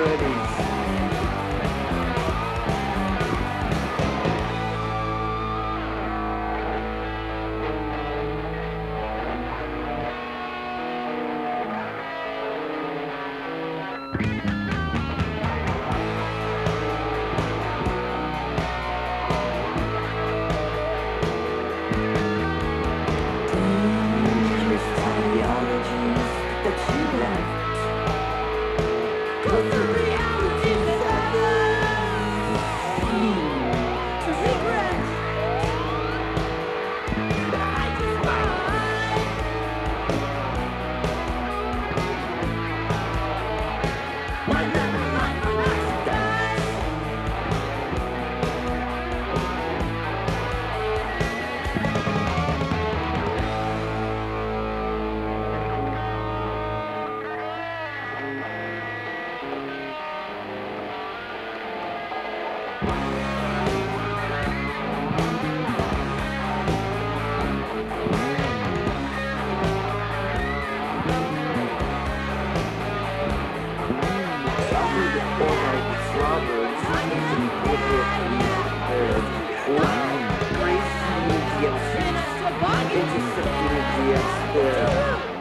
30s. Dangerous ideologies that you left. Cause the reality to regret. I just might never like the next day. Intercepting the